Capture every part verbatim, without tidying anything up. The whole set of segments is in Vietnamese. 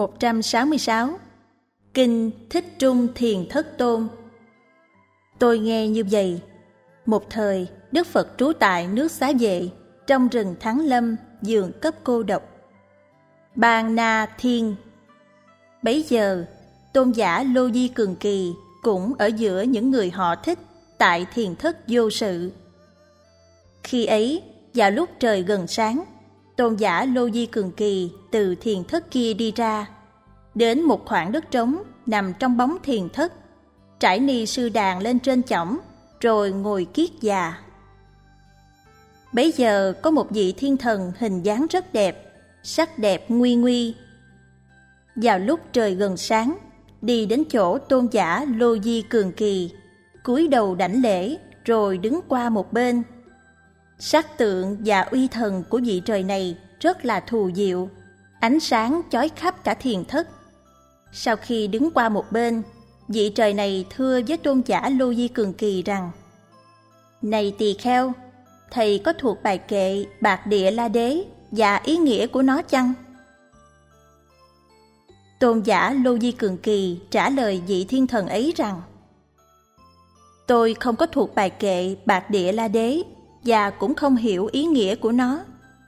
một trăm sáu mươi sáu. Kinh Thích Trung Thiền Thất Tôn. Tôi nghe như vậy. Một thời, Đức Phật trú tại nước Xá Vệ, trong rừng Thắng Lâm, giường cấp cô độc. Bang Na Thiên. Bấy giờ, tôn giả Lô Di Cường Kỳ cũng ở giữa những người họ thích tại thiền thất vô sự. Khi ấy, vào lúc trời gần sáng, tôn giả Lô Di Cường Kỳ từ thiền thất kia đi ra, đến một khoảng đất trống nằm trong bóng thiền thất, trải ni sư đàn lên trên chõng, rồi ngồi kiết già. Bấy giờ có một vị thiên thần hình dáng rất đẹp, sắc đẹp nguy nguy. Vào lúc trời gần sáng, đi đến chỗ tôn giả Lô Di Cường Kỳ, cúi đầu đảnh lễ rồi đứng qua một bên. Sắc tượng và uy thần của vị trời này rất là thù diệu, ánh sáng chói khắp cả thiền thất. Sau khi đứng qua một bên, vị trời này thưa với tôn giả Lô Di Cường Kỳ rằng: Này tỳ kheo, thầy có thuộc bài kệ Bạc Địa La Đế và ý nghĩa của nó chăng? Tôn giả Lô Di Cường Kỳ trả lời vị thiên thần ấy rằng: Tôi không có thuộc bài kệ Bạc Địa La Đế và cũng không hiểu ý nghĩa của nó.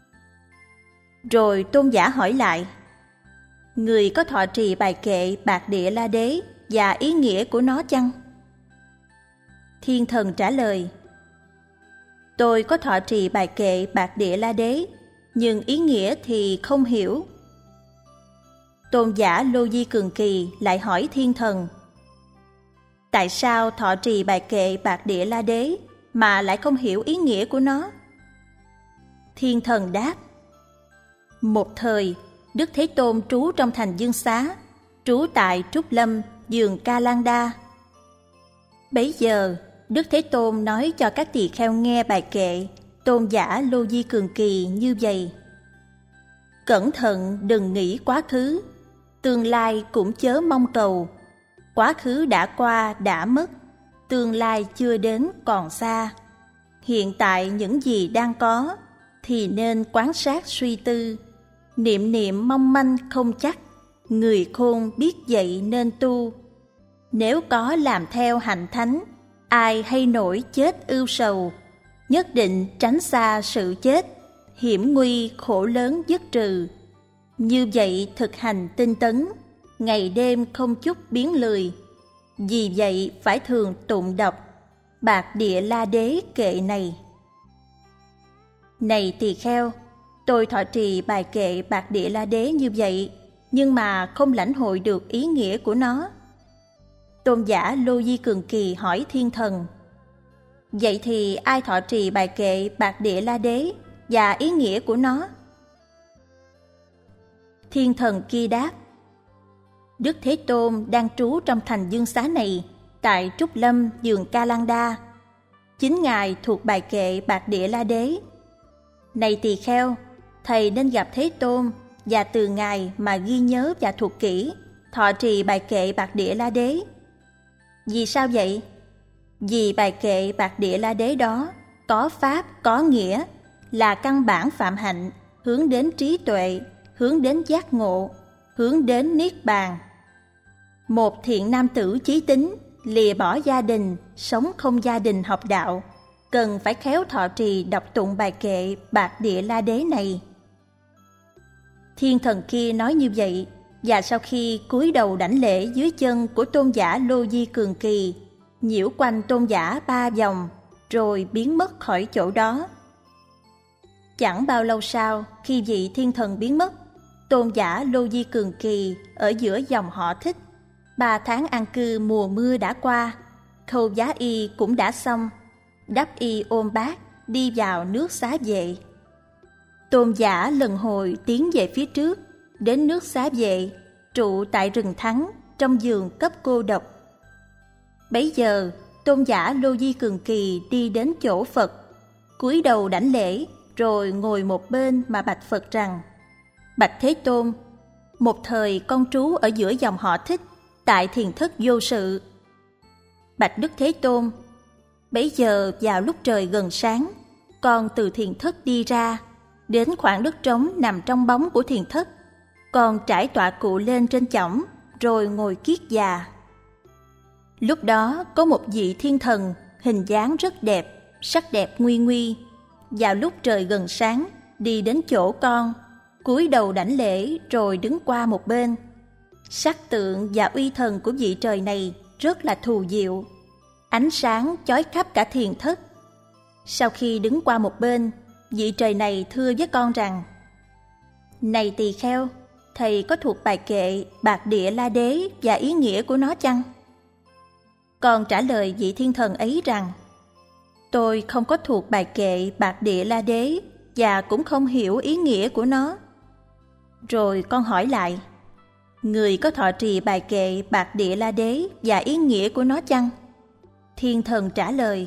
Rồi tôn giả hỏi lại: Người có thọ trì bài kệ Bạc Địa La Đế và ý nghĩa của nó chăng? Thiên thần trả lời: Tôi có thọ trì bài kệ Bạc Địa La Đế, nhưng ý nghĩa thì không hiểu. Tôn giả Lô Di Cường Kỳ lại hỏi thiên thần: Tại sao thọ trì bài kệ Bạc Địa La Đế mà lại không hiểu ý nghĩa của nó? Thiên thần đáp: Một thời, Đức Thế Tôn trú trong thành Dương Xá, trú tại Trúc Lâm, giường Ca Lan Đa. Bấy giờ, Đức Thế Tôn nói cho các tỳ kheo nghe bài kệ tôn giả Lô Di Cường Kỳ như vậy: Cẩn thận đừng nghĩ quá khứ, tương lai cũng chớ mong cầu. Quá khứ đã qua đã mất, tương lai chưa đến còn xa. Hiện tại những gì đang có thì nên quán sát suy tư. Niệm niệm mong manh không chắc, người khôn biết vậy nên tu. Nếu có làm theo hạnh thánh, ai hay nổi chết ưu sầu. Nhất định tránh xa sự chết, hiểm nguy khổ lớn dứt trừ. Như vậy thực hành tinh tấn, ngày đêm không chút biến lười. Vì vậy phải thường tụng đọc Bạc Địa La Đế kệ này. Này tỳ kheo, tôi thọ trì bài kệ Bạc Địa La Đế như vậy, nhưng mà không lãnh hội được ý nghĩa của nó. Tôn giả Lô Di Cường Kỳ hỏi thiên thần: Vậy thì ai thọ trì bài kệ Bạc Địa La Đế và ý nghĩa của nó? Thiên thần kia đáp: Đức Thế Tôn đang trú trong thành Dương Xá này, tại Trúc Lâm, giường Ca Lan Đa. Chính Ngài thuộc bài kệ Bạc Địa La Đế. Này tỳ kheo, thầy nên gặp Thế Tôn và từ Ngài mà ghi nhớ và thuộc kỹ, thọ trì bài kệ Bạc Địa La Đế. Vì sao vậy? Vì bài kệ Bạc Địa La Đế đó có pháp, có nghĩa, là căn bản phạm hạnh, hướng đến trí tuệ, hướng đến giác ngộ, hướng đến niết bàn. Một thiện nam tử chí tín, lìa bỏ gia đình, sống không gia đình học đạo, cần phải khéo thọ trì đọc tụng bài kệ Bạc Địa La Đế này. Thiên thần kia nói như vậy, và sau khi cúi đầu đảnh lễ dưới chân của tôn giả Lô Di Cường Kỳ, nhiễu quanh tôn giả ba vòng, rồi biến mất khỏi chỗ đó. Chẳng bao lâu sau, khi vị thiên thần biến mất, tôn giả Lô Di Cường Kỳ ở giữa dòng họ Thích. Ba tháng an cư mùa mưa đã qua, khâu giá y cũng đã xong, đắp y ôm bát, đi vào nước Xá Vệ. Tôn giả lần hồi tiến về phía trước, đến nước Xá Vệ, trụ tại rừng Thắng, trong giường cấp cô độc. Bấy giờ, tôn giả Lô Di Cường Kỳ đi đến chỗ Phật, cúi đầu đảnh lễ, rồi ngồi một bên mà bạch Phật rằng: Bạch Thế Tôn, một thời con trú ở giữa dòng họ Thích, tại thiền thất vô sự. Bạch Đức Thế Tôn, bấy giờ vào lúc trời gần sáng, con từ thiền thất đi ra, đến khoảng đất trống nằm trong bóng của thiền thất. Con trải tọa cụ lên trên chõng, rồi ngồi kiết già. Lúc đó có một vị thiên thần, hình dáng rất đẹp, sắc đẹp nguy nguy. Vào lúc trời gần sáng, đi đến chỗ con, cúi đầu đảnh lễ rồi đứng qua một bên. Sắc tượng và uy thần của vị trời này rất là thù diệu, ánh sáng chói khắp cả thiền thất. Sau khi đứng qua một bên, vị trời này thưa với con rằng: "Này tỳ kheo, thầy có thuộc bài kệ Bạc Địa La Đế và ý nghĩa của nó chăng?" Con trả lời vị thiên thần ấy rằng: "Tôi không có thuộc bài kệ Bạc Địa La Đế và cũng không hiểu ý nghĩa của nó." Rồi con hỏi lại: "Người có thọ trì bài kệ Bạc Địa La Đế và ý nghĩa của nó chăng?" Thiên thần trả lời: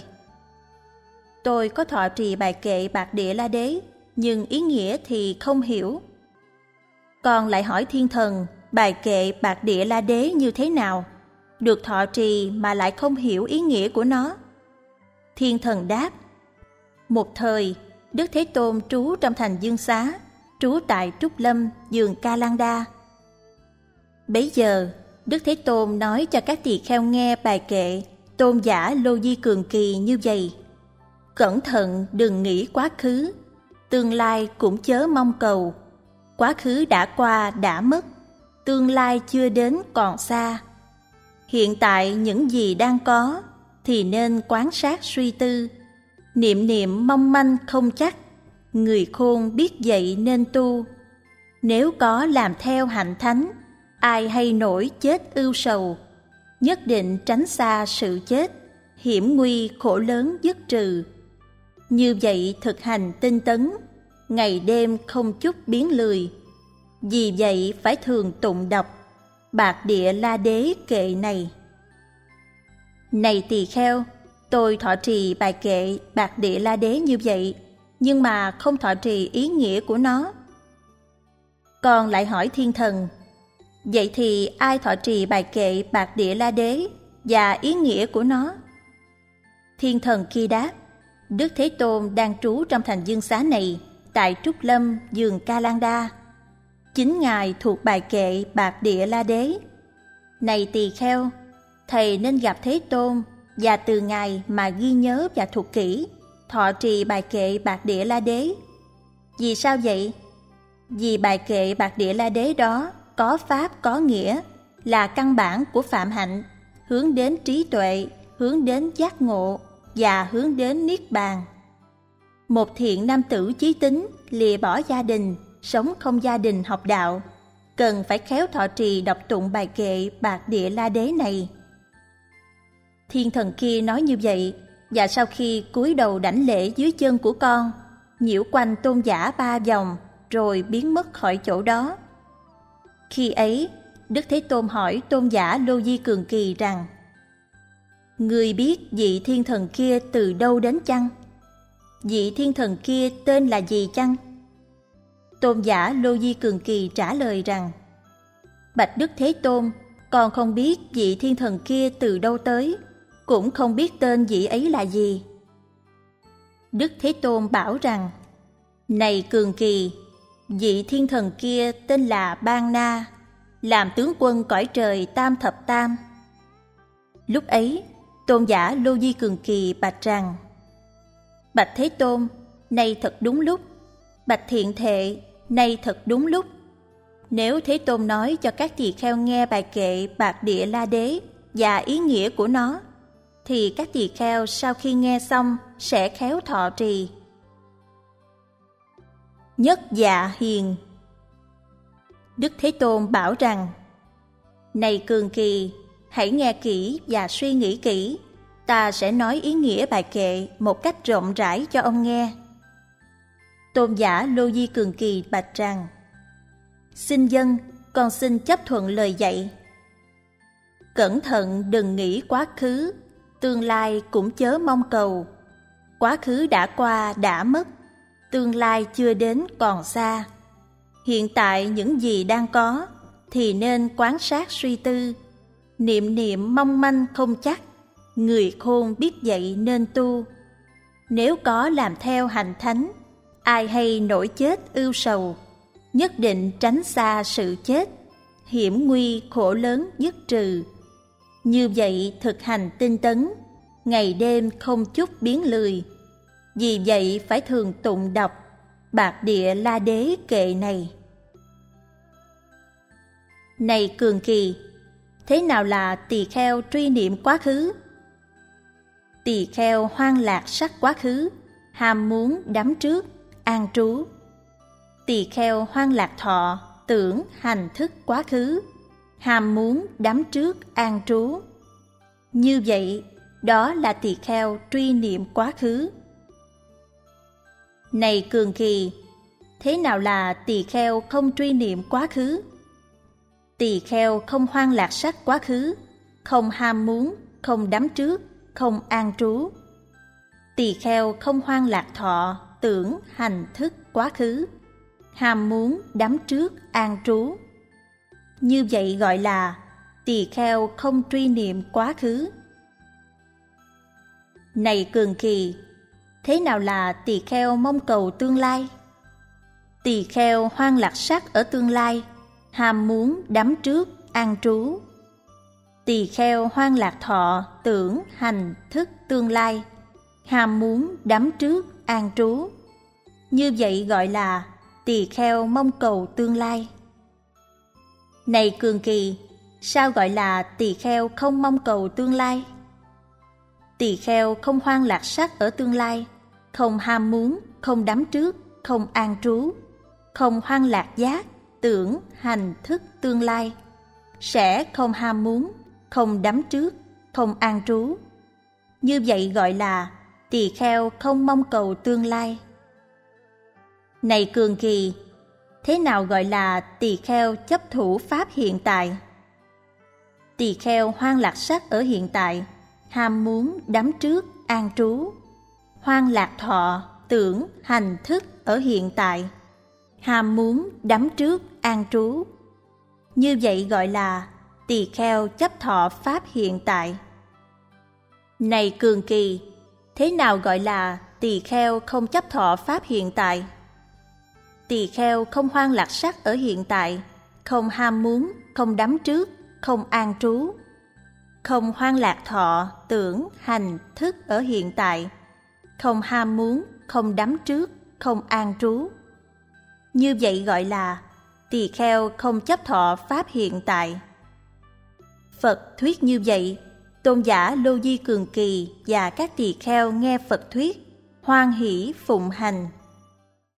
"Tôi có thọ trì bài kệ Bạc Địa La Đế, nhưng ý nghĩa thì không hiểu." Con lại hỏi thiên thần bài kệ Bạc Địa La Đế như thế nào, được thọ trì mà lại không hiểu ý nghĩa của nó. Thiên thần đáp: "Một thời, Đức Thế Tôn trú trong thành Dương Xá, trú tại Trúc Lâm, vườn Ca Lan Đa. Bấy giờ, Đức Thế Tôn nói cho các tỳ kheo nghe bài kệ Tôn giả Lô Di Cường Kỳ như vậy: Cẩn thận đừng nghĩ quá khứ, tương lai cũng chớ mong cầu. Quá khứ đã qua đã mất, tương lai chưa đến còn xa. Hiện tại những gì đang có thì nên quán sát suy tư. Niệm niệm mong manh không chắc, người khôn biết vậy nên tu. Nếu có làm theo hạnh thánh, ai hay nổi chết ưu sầu. Nhất định tránh xa sự chết, hiểm nguy khổ lớn dứt trừ. Như vậy thực hành tinh tấn, ngày đêm không chút biến lười. Vì vậy phải thường tụng đọc Bạc Địa La Đế kệ này. Này tỳ kheo, tôi thọ trì bài kệ Bạc Địa La Đế như vậy, nhưng mà không thọ trì ý nghĩa của nó." Con lại hỏi thiên thần: "Vậy thì ai thọ trì bài kệ Bạc Địa La Đế và ý nghĩa của nó?" Thiên thần kia đáp: "Đức Thế Tôn đang trú trong thành Dương Xá này, tại Trúc Lâm, vườn Ca Lan Đa. Chính Ngài thuộc bài kệ Bạc Địa La Đế. Này tỳ kheo, thầy nên gặp Thế Tôn và từ Ngài mà ghi nhớ và thuộc kỹ, thọ trì bài kệ Bạc Địa La Đế. Vì sao vậy? Vì bài kệ Bạc Địa La Đế đó có pháp có nghĩa, là căn bản của phạm hạnh, hướng đến trí tuệ, hướng đến giác ngộ và hướng đến niết bàn. Một thiện nam tử chí tín lìa bỏ gia đình, sống không gia đình học đạo, cần phải khéo thọ trì đọc tụng bài kệ Bạc Địa La Đế này." Thiên thần kia nói như vậy, và sau khi cúi đầu đảnh lễ dưới chân của con, nhiễu quanh tôn giả ba vòng, rồi biến mất khỏi chỗ đó. Khi ấy, Đức Thế Tôn hỏi tôn giả Lô Di Cường Kỳ rằng: "Người biết vị thiên thần kia từ đâu đến chăng? Vị thiên thần kia tên là gì chăng?" Tôn giả Lô Di Cường Kỳ trả lời rằng: "Bạch Đức Thế Tôn, con không biết vị thiên thần kia từ đâu tới, cũng không biết tên vị ấy là gì." Đức Thế Tôn bảo rằng: "Này Cường Kỳ, vị thiên thần kia tên là Ban Na, làm tướng quân cõi trời Tam Thập Tam." Lúc ấy, tôn giả Lô Di Cường Kỳ bạch rằng: "Bạch Thế Tôn, nay thật đúng lúc. Bạch Thiện Thệ, nay thật đúng lúc. Nếu Thế Tôn nói cho các tỳ kheo nghe bài kệ Bạc Địa La Đế và ý nghĩa của nó, thì các tỳ kheo sau khi nghe xong sẽ khéo thọ trì." Nhất Dạ Hiền. Đức Thế Tôn bảo rằng: "Này Cường Kỳ, hãy nghe kỹ và suy nghĩ kỹ. Ta sẽ nói ý nghĩa bài kệ một cách rộng rãi cho ông nghe." Tôn giả Lô Di Cường Kỳ bạch rằng: "Xin dân, con xin chấp thuận lời dạy. Cẩn thận đừng nghĩ quá khứ, tương lai cũng chớ mong cầu. Quá khứ đã qua đã mất, tương lai chưa đến còn xa. Hiện tại những gì đang có thì nên quán sát suy tư. Niệm niệm mong manh không chắc, người khôn biết vậy nên tu. Nếu có làm theo hành thánh, ai hay nổi chết ưu sầu. nhất định tránh xa sự chết, hiểm nguy khổ lớn dứt trừ. Như vậy thực hành tinh tấn, ngày đêm không chút biến lười. Vì vậy phải thường tụng đọc Bạc Địa La Đế kệ này. Này Cường Kỳ, thế nào là tỳ kheo truy niệm quá khứ? Tỳ kheo hoang lạc sắc quá khứ, ham muốn đắm trước, an trú. Tỳ kheo hoang lạc thọ, tưởng hành thức quá khứ, ham muốn đắm trước, an trú. Như vậy, đó là tỳ kheo truy niệm quá khứ. Này Cường Kỳ, thế nào là tỳ kheo không truy niệm quá khứ? Tỳ kheo không hoang lạc sắc quá khứ, không ham muốn, không đắm trước, không an trú. Tỳ kheo không hoang lạc thọ, tưởng hành thức quá khứ, ham muốn đắm trước, an trú. Như vậy gọi là tỳ kheo không truy niệm quá khứ. Này Cường Kỳ, thế nào là tỳ kheo mong cầu tương lai? Tỳ kheo hoang lạc sắc ở tương lai, ham muốn đắm trước, an trú. Tỳ kheo hoang lạc thọ, tưởng hành thức tương lai, ham muốn đắm trước, an trú. Như vậy gọi là tỳ kheo mong cầu tương lai. Này Cường Kỳ, sao gọi là tỳ kheo không mong cầu tương lai? Tỳ kheo không hoang lạc sắc ở tương lai, không ham muốn, không đắm trước, không an trú, không hoang lạc giác, tưởng, hành, thức tương lai, sẽ không ham muốn, không đắm trước, không an trú. Như vậy gọi là tỳ kheo không mong cầu tương lai. Này Cường Kỳ, thế nào gọi là tỳ kheo chấp thủ pháp hiện tại? Tỳ kheo hoang lạc sắc ở hiện tại, ham muốn đắm trước, an trú. Hoang lạc thọ, tưởng, hành, thức ở hiện tại, ham muốn đắm trước, an trú. Như vậy gọi là tỳ kheo chấp thọ pháp hiện tại. Này Cường Kỳ, thế nào gọi là tỳ kheo không chấp thọ pháp hiện tại? Tỳ kheo không hoang lạc sắc ở hiện tại, không ham muốn, không đắm trước, không an trú. Không hoang lạc thọ, tưởng, hành, thức ở hiện tại, không ham muốn, không đắm trước, không an trú. Như vậy gọi là tỳ kheo không chấp thọ pháp hiện tại. Phật thuyết như vậy, tôn giả Lô Di Cường Kỳ và các tỳ kheo nghe Phật thuyết, hoan hỷ phụng hành.